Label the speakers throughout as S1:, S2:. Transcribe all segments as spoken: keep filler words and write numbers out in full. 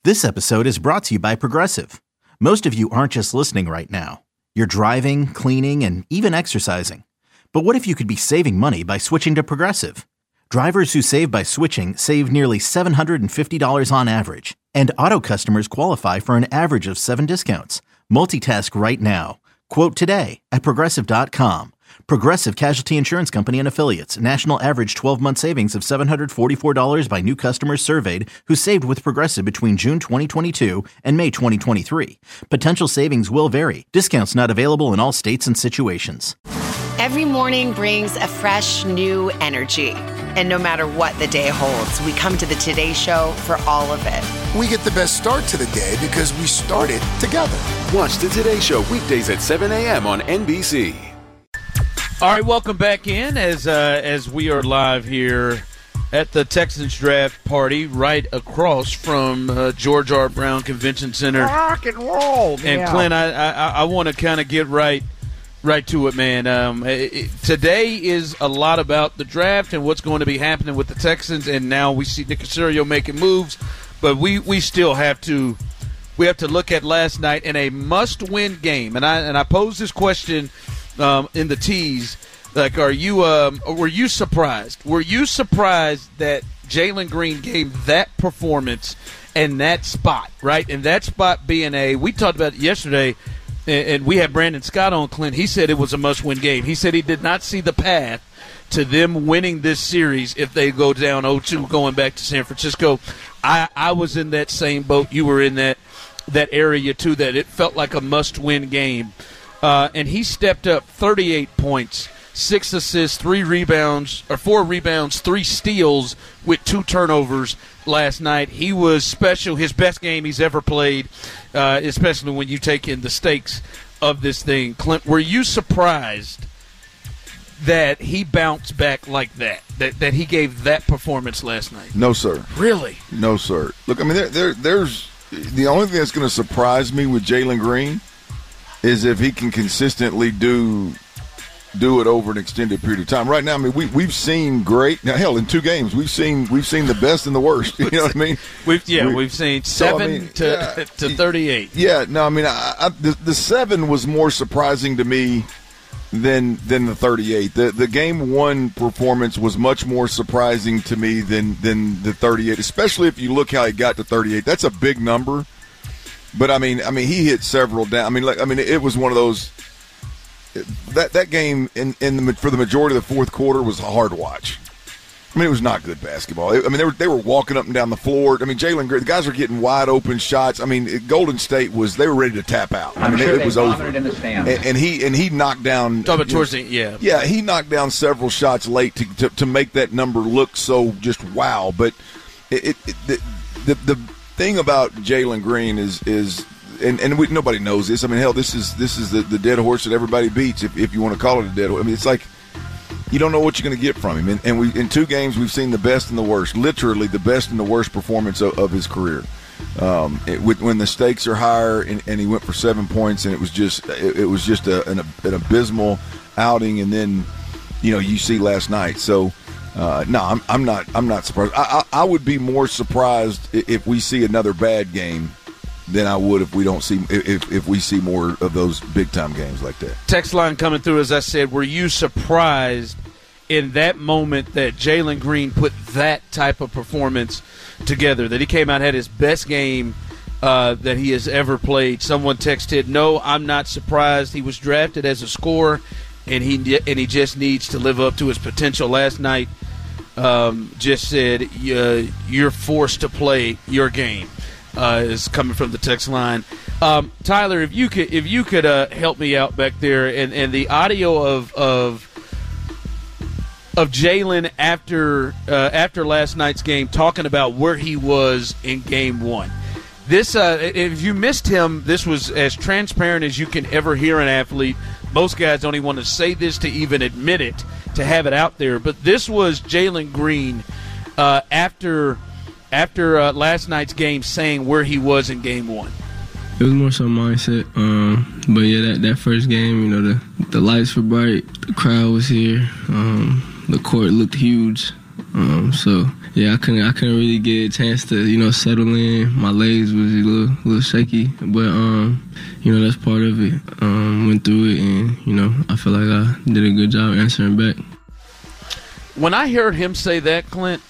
S1: This episode is brought to you by Progressive. Most of you aren't just listening right now. You're driving, cleaning, and even exercising. But what if you could be saving money by switching to Progressive? Drivers who save by switching save nearly seven hundred fifty dollars on average. And auto customers qualify for an average of seven discounts. Multitask right now. Quote today at Progressive dot com. Progressive Casualty Insurance Company and Affiliates. National average twelve-month savings of seven hundred forty-four dollars by new customers surveyed who saved with Progressive between June twenty twenty-two and May twenty twenty-three. Potential savings will vary. Discounts not available in all states and situations.
S2: Every morning brings a fresh, new energy. And no matter what the day holds, we come to the Today Show for all of it.
S3: We get the best start to the day because we started together.
S4: Watch the Today Show weekdays at seven a.m. on N B C.
S5: All right, welcome back in as uh, as we are live here at the Texans draft party right across from uh, George R. Brown Convention Center.
S6: Rock and roll,
S5: And
S6: yeah.
S5: Clint, I I, I want to kind of get right right to it, man. Um, it, it, today is a lot about the draft and what's going to be happening with the Texans, and now we see Nick Caserio making moves, but we, we still have to we have to look at last night in a must-win game, and I and I posed this question. Um, in the tease, like, are you? Um, were you surprised? Were you surprised that Jalen Green gave that performance and that spot, right? And that spot being a, we talked about it yesterday, and, and we had Brandon Scott on, Clint. He said it was a must-win game. He said he did not see the path to them winning this series if they go down oh two going back to San Francisco. I, I was in that same boat. You were in that that area too. That it felt like a must-win game. Uh, and he stepped up thirty-eight points, six assists, three rebounds, or four rebounds, three steals with two turnovers last night. He was special, his best game he's ever played, uh, especially when you take in the stakes of this thing. Clint, were you surprised that he bounced back like that, that, that he gave that performance last night?
S7: No, sir.
S5: Really?
S7: No, sir. Look, I mean, there, there, there's the only thing that's going to surprise me with Jalen Green is if he can consistently do do it over an extended period of time. Right now, I mean, we we've seen great. Now, hell, in two games, we've seen we've seen the best and the worst. You know what I mean?
S5: We've yeah,
S7: we,
S5: we've seen seven
S7: so, I mean,
S5: to
S7: yeah,
S5: to thirty-eight.
S7: Yeah, no, I mean, I, I, the the seven was more surprising to me than than the thirty-eight. The the game one performance was much more surprising to me than than the thirty-eight. Especially if you look how he got to thirty-eight. That's a big number. But I mean, I mean, he hit several down. I mean, like, I mean, it was one of those. That that game in in the for the majority of the fourth quarter was a hard watch. I mean, it was not good basketball. I mean, they were they were walking up and down the floor. I mean, Jalen, the guys were getting wide open shots. I mean, Golden State was they were ready to tap out. I
S8: I'm
S7: mean,
S8: sure
S7: it, it was over.
S8: In the stands.
S7: And, and he and he knocked down.
S5: Talking towards the yeah,
S7: yeah, he knocked down several shots late to to, to make that number look so just wow. But it, it, it the, the the thing about Jalen Green is is. And, and we, nobody knows this. I mean, hell, this is this is the, the dead horse that everybody beats, if, if you want to call it a dead horse. I mean, it's like you don't know what you're going to get from him. And, and we in two games we've seen the best and the worst, literally the best and the worst performance of, of his career. Um, it, when the stakes are higher, and, and he went for seven points, and it was just it, it was just a, an, an abysmal outing. And then, you know, you see last night. So, uh, no, I'm, I'm not I'm not surprised. I, I, I would be more surprised if we see another bad game than I would if we don't see if if we see more of those big time games like that.
S5: Text line coming through, as I said, were you surprised in that moment that Jalen Green put that type of performance together, that he came out and had his best game uh, that he has ever played? Someone texted, no, I'm not surprised. He was drafted as a scorer, and he and he just needs to live up to his potential. Last night, um, just said, uh, you're forced to play your game. Uh, is coming from the text line. Um, Tyler, if you could, if you could uh, help me out back there, and, and the audio of of of Jalen after uh, after last night's game, talking about where he was in game one. This, uh, if you missed him, this was as transparent as you can ever hear an athlete. Most guys don't even want to say this to even admit it, to have it out there. But this was Jalen Green uh, after. After uh, last night's game, saying where he was in game one.
S9: It was more so mindset. Um, but, yeah, that, that first game, you know, the, the lights were bright. The crowd was here. Um, the court looked huge. Um, so yeah, I couldn't I couldn't really get a chance to you know settle in. My legs was a little, little shaky, but um, you know that's part of it. Um, went through it, and you know I feel like I did a good job answering back.
S5: When I heard him say that, Clint,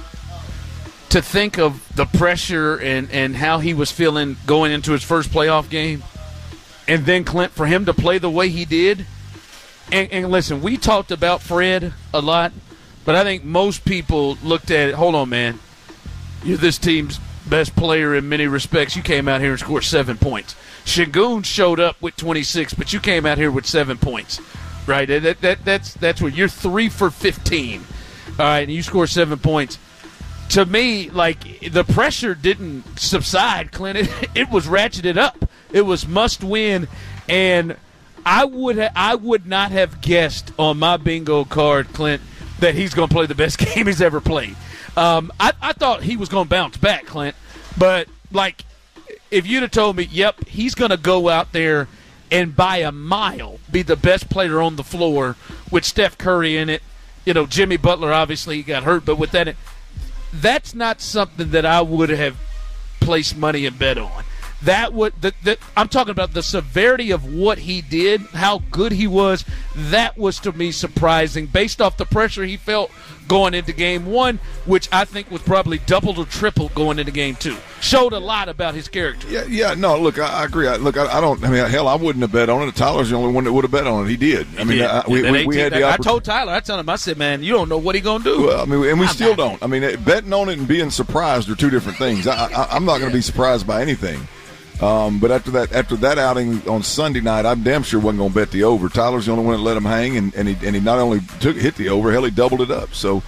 S5: to think of the pressure and, and how he was feeling going into his first playoff game, and then, Clint, for him to play the way he did, and, and listen, we talked about Fred a lot, but I think most people looked at it, hold on, man, you're this team's best player in many respects. You came out here and scored seven points. Şengün showed up with twenty-six, but you came out here with seven points. Right, that, that that's that's what you're three for fifteen. All right, and you score seven points. To me, like the pressure didn't subside, Clint. It, it was ratcheted up. It was must win, and I would ha- I would not have guessed on my bingo card, Clint, that he's going to play the best game he's ever played. Um, I, I thought he was going to bounce back, Clint, but like if you'd have told me, yep, he's going to go out there and by a mile be the best player on the floor with Steph Curry in it. You know, Jimmy Butler obviously got hurt, but with that, that's not something that I would have placed money and bet on. That would the, the, I'm talking about the severity of what he did, how good he was. That was to me surprising based off the pressure he felt going into game one, which I think was probably doubled or tripled going into game two. Showed a lot about his character.
S7: Yeah, yeah. No, look, I, I agree. I, look, I, I don't. I mean, hell, I wouldn't have bet on it. Tyler's the only one that would have bet on it. He did. I
S5: He
S7: mean,
S5: did.
S7: I, we, we, we had the
S5: I
S7: opportunity.
S5: told Tyler, I told him, I said, man, you don't know what he gonna do.
S7: Well, I mean, and we
S5: I'm
S7: still
S5: not.
S7: don't. I mean, betting on it and being surprised are two different things. I, I, I'm not going to be surprised by anything. Um, but after that, after that outing on Sunday night, I'm damn sure wasn't going to bet the over. Tyler's the only one that let him hang, and, and he and he not only took hit the over, hell, he doubled it up. So,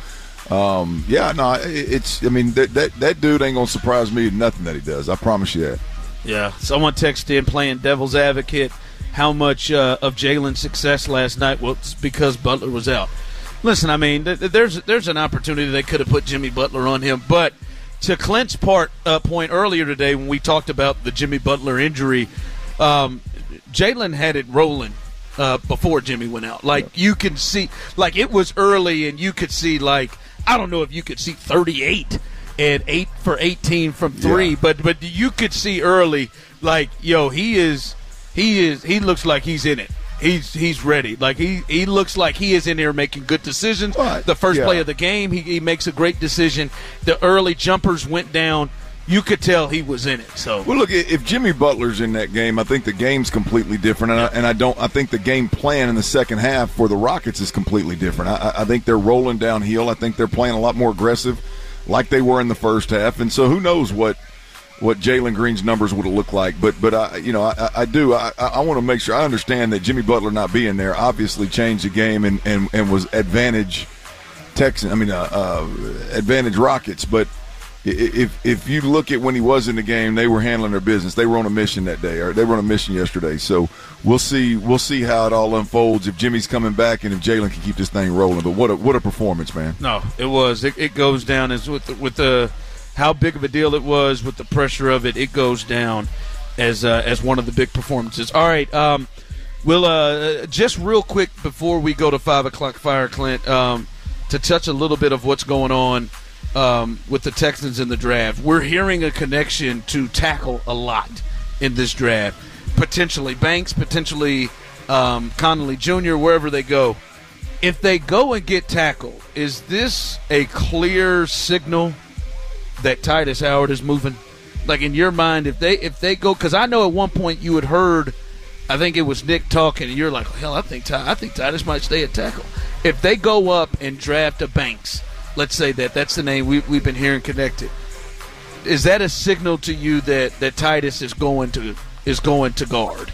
S7: um, yeah, no, it, it's. I mean, that that that dude ain't going to surprise me with nothing that he does. I promise you that.
S5: Yeah, someone texted in playing devil's advocate how much uh, of Jalen's success last night was because Butler was out. Listen, I mean, th- there's there's an opportunity they could have put Jimmy Butler on him, but to Clint's part uh, point earlier today when we talked about the Jimmy Butler injury, um, Jalen had it rolling uh, before Jimmy went out. Like, yeah. You can see, like, it was early, and you could see, like, I don't know if you could see thirty-eight and eight for eighteen from three, yeah. but but you could see early, like, yo, he is, he is, he looks like he's in it. He's he's ready. Like he, he looks like he is in there making good decisions.
S7: Right.
S5: The first
S7: yeah.
S5: play of the game, he, he makes a great decision. The early jumpers went down. You could tell he was in it. So
S7: well, look, if Jimmy Butler's in that game, I think the game's completely different, and I, and I don't. I think the game plan in the second half for the Rockets is completely different. I, I think they're rolling downhill. I think they're playing a lot more aggressive, like they were in the first half. And so, who knows what what Jalen Green's numbers would have looked like? But but I you know I, I do I, I want to make sure I understand that Jimmy Butler not being there obviously changed the game and, and, and was advantage Texan. I mean uh, uh, advantage Rockets, but. If if you look at when he was in the game, they were handling their business. They were on a mission that day, or they were on a mission yesterday. So we'll see we'll see how it all unfolds if Jimmy's coming back and if Jalen can keep this thing rolling. But what a what a performance, man!
S5: No, it was. It, it goes down as with the, with the how big of a deal it was with the pressure of it. It goes down as uh, as one of the big performances. All right, um, we'll uh, just real quick before we go to five o'clock fire, Clint, um, to touch a little bit of what's going on. Um, with the Texans in the draft. We're hearing a connection to tackle a lot in this draft. Potentially Banks, potentially um, Connolly Junior, wherever they go. If they go and get tackle, is this a clear signal that Tytus Howard is moving? Like in your mind, if they if they go, because I know at one point you had heard, I think it was Nick talking, and you're like, hell, I think Ty, I think Tytus might stay at tackle. If they go up and draft a Banks, let's say that that's the name we, we've been hearing connected. Is that a signal to you that, that Tytus is going to is going to guard?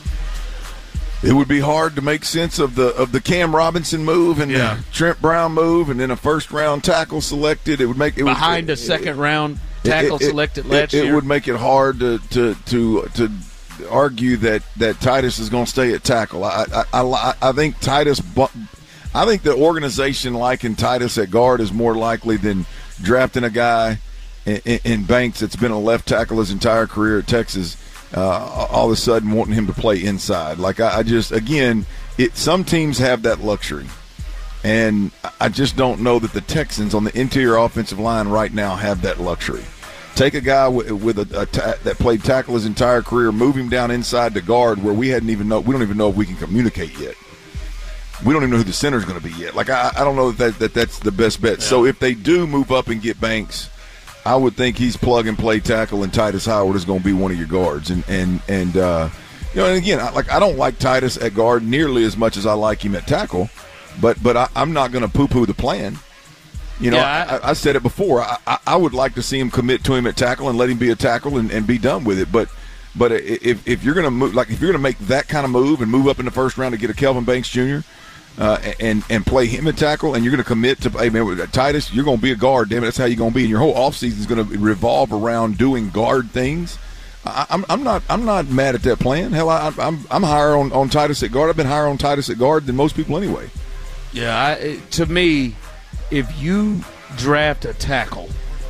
S7: It would be hard to make sense of the of the Cam Robinson move and
S5: yeah.
S7: the Trent Brown move, and then a first round tackle selected. It would make it
S5: behind
S7: would,
S5: a second
S7: it,
S5: round tackle
S7: it, it,
S5: selected last
S7: it, it
S5: year.
S7: It would make it hard to to to, to argue that, that Tytus is going to stay at tackle. I I, I, I think Tytus. I think the organization liking Tytus at guard is more likely than drafting a guy in, in, in Banks that's been a left tackle his entire career at Texas, uh, all of a sudden wanting him to play inside. Like, I, I just, again, it, some teams have that luxury. And I just don't know that the Texans on the interior offensive line right now have that luxury. Take a guy with, with a, a ta- that played tackle his entire career, move him down inside to guard where we hadn't even know. We don't even know if we can communicate yet. We don't even know who the center is going to be yet. Like I, I don't know that, that that's the best bet. Yeah. So if they do move up and get Banks, I would think he's plug and play tackle, and Titus Howard is going to be one of your guards. And and and uh, you know, and again, I, like I don't like Titus at guard nearly as much as I like him at tackle, but but I, I'm not going to poo-poo the plan. You know, yeah, I, I said it before. I, I, I would like to see him commit to him at tackle and let him be a tackle and, and be done with it. But but if if you're going to move, like if you're going to make that kind of move and move up in the first round to get a Kelvin Banks Junior Uh, and and play him at tackle, and you're going to commit to, hey, man, Titus, you're going to be a guard. Damn it, that's how you're going to be. And your whole offseason is going to revolve around doing guard things. I, I'm I'm not I'm not mad at that plan. Hell, I, I'm I'm higher on, on Titus at guard. I've been higher on Titus at guard than most people anyway.
S5: Yeah, I, to me, if you draft a tackle,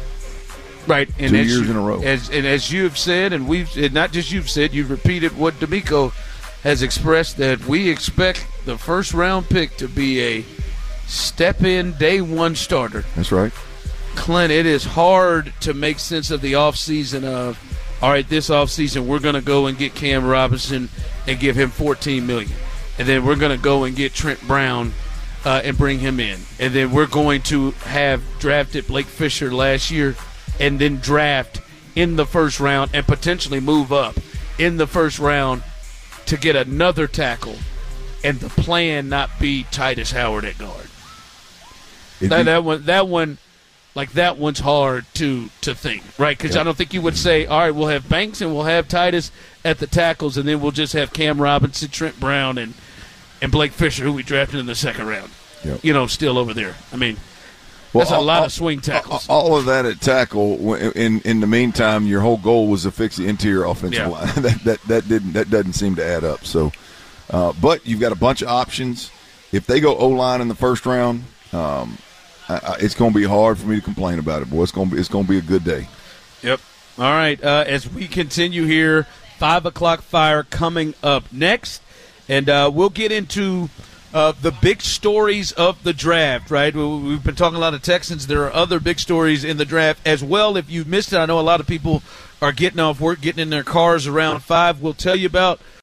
S5: right, and
S7: two
S5: as
S7: years
S5: you,
S7: in a row,
S5: as and as you've said, and we've and not just you've said, you've repeated what D'Amico has expressed, that we expect the first round pick to be a step in day one starter.
S7: That's right.
S5: Clint, it is hard to make sense of the offseason of, all right, this offseason we're going to go and get Cam Robinson and give him fourteen million dollars. And then we're going to go and get Trent Brown uh, and bring him in. And then we're going to have drafted Blake Fisher last year and then draft in the first round and potentially move up in the first round to get another tackle, and the plan not be Titus Howard at guard. That, that one, that one, like that one's hard to to think, right? Because yeah. I don't think you would say, all right, we'll have Banks and we'll have Titus at the tackles, and then we'll just have Cam Robinson, Trent Brown, and and Blake Fisher, who we drafted in the second round. Yep. You know, still over there. I mean, well, that's a all, lot
S7: all,
S5: of swing tackles.
S7: All of that at tackle. In in the meantime, your whole goal was to fix the interior offensive yeah. line. that that that didn't that doesn't seem to add up. So, uh, but you've got a bunch of options. If they go O line in the first round, um, I, I, it's going to be hard for me to complain about it. Boy, it's going to be it's going to be a good day.
S5: Yep. All right. Uh, as we continue here, five o'clock fire coming up next, and uh, we'll get into. Uh, the big stories of the draft, right? We've been talking a lot of Texans. There are other big stories in the draft as well. If you missed it, I know a lot of people are getting off work, getting in their cars around five. We'll tell you about